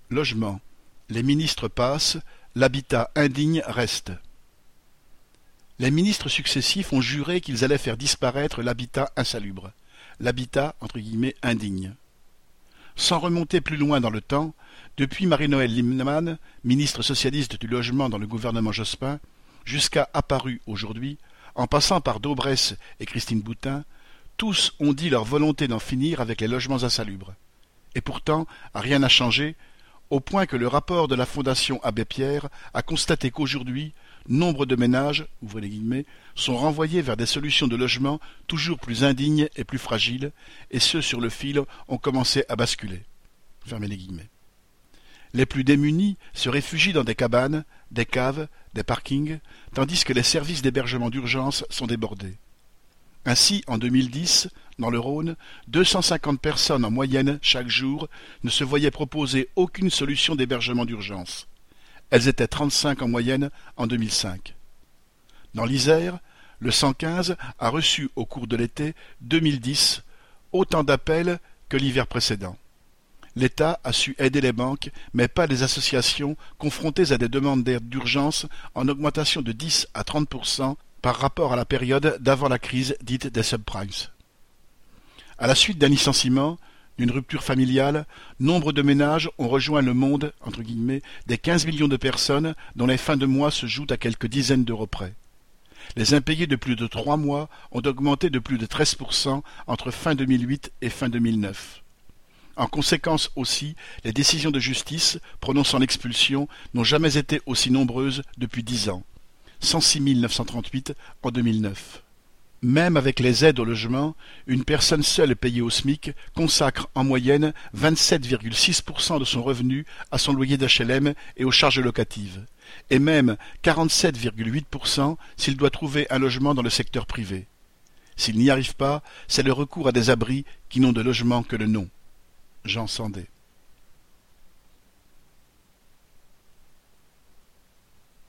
Logement. Les ministres passent, l'habitat indigne reste. Les ministres successifs ont juré qu'ils allaient faire disparaître l'habitat insalubre, l'habitat « indigne ». Sans remonter plus loin dans le temps, depuis Marie-Noëlle Lienemann, ministre socialiste du logement dans le gouvernement Jospin, jusqu'à apparu aujourd'hui, en passant par Daubresse et Christine Boutin, tous ont dit leur volonté d'en finir avec les logements insalubres. Et pourtant, rien n'a changé, au point que le rapport de la Fondation Abbé Pierre a constaté qu'aujourd'hui, nombre de ménages, ouvrez les guillemets, sont renvoyés vers des solutions de logement toujours plus indignes et plus fragiles, et ceux sur le fil ont commencé à basculer. Fermez les guillemets. Les plus démunis se réfugient dans des cabanes, des caves, des parkings, tandis que les services d'hébergement d'urgence sont débordés. Ainsi, en 2010, dans le Rhône, 250 personnes en moyenne chaque jour ne se voyaient proposer aucune solution d'hébergement d'urgence. Elles étaient 35 en moyenne en 2005. Dans l'Isère, le 115 a reçu au cours de l'été 2010 autant d'appels que l'hiver précédent. L'État a su aider les banques, mais pas les associations confrontées à des demandes d'aide d'urgence en augmentation de 10 à 30% par rapport à la période d'avant la crise dite des subprimes. À la suite d'un licenciement, d'une rupture familiale, nombre de ménages ont rejoint le monde entre guillemets, des 15 millions de personnes dont les fins de mois se jouent à quelques dizaines d'euros près. Les impayés de plus de 3 mois ont augmenté de plus de 13% entre fin 2008 et fin 2009. En conséquence aussi, les décisions de justice prononçant l'expulsion n'ont jamais été aussi nombreuses depuis 10 ans. 106 938 en 2009. Même avec les aides au logement, une personne seule payée au SMIC consacre en moyenne 27,6% de son revenu à son loyer d'HLM et aux charges locatives, et même 47,8% s'il doit trouver un logement dans le secteur privé. S'il n'y arrive pas, c'est le recours à des abris qui n'ont de logement que le nom. Jean Sandé.